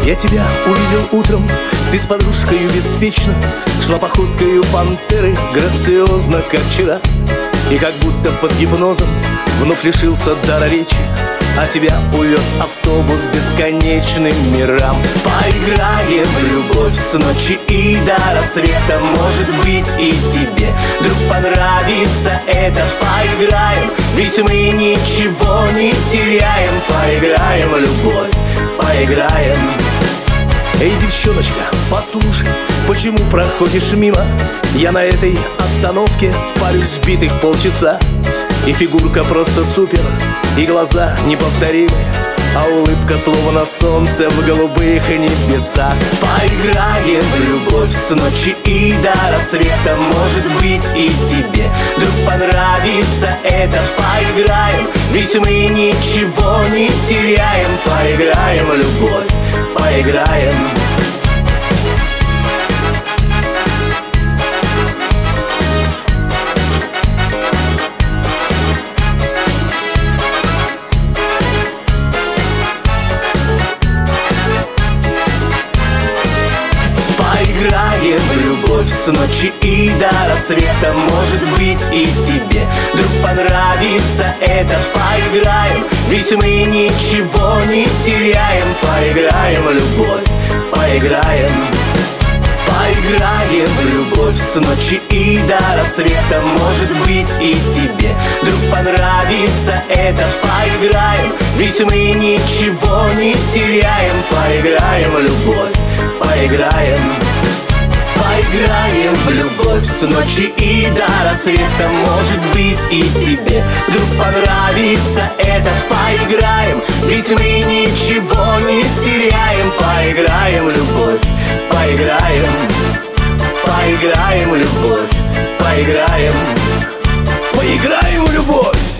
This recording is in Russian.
Я тебя увидел утром, ты с подружкою беспечно шла походкою пантеры, грациозно, как вчера. И как будто под гипнозом вновь лишился дара речи, а тебя увез автобус бесконечным мирам. Поиграем в любовь с ночи и до рассвета. Может быть, и тебе вдруг понравится это. Поиграем, ведь мы ничего не теряем. Поиграем в любовь, поиграем. Эй, девчоночка, послушай, почему проходишь мимо? Я на этой остановке парюсь битых полчаса. И фигурка просто супер, и глаза неповторимые, а улыбка словно солнце в голубых небесах. Поиграем в любовь с ночи и до рассвета. Может быть, и тебе вдруг понравится это. Поиграем, ведь мы ничего не теряем. Поиграем в любовь, поиграем. Поиграем в любовь с ночи и до рассвета. Может быть, и тебе вдруг понравится это. Поиграем, ведь мы ничего не теряем. Поиграем в любовь, поиграем. Поиграем в любовь с ночи и до рассвета. Может быть, и тебе вдруг понравится это. Поиграем, ведь мы ничего не теряем. Поиграем в любовь, поиграем. Поиграем в любовь с ночи и до рассвета. Может быть, и тебе вдруг понравится это. Поиграем, ведь мы ничего не теряем. Поиграем в любовь, поиграем. Поиграем в любовь, поиграем. Поиграем в любовь.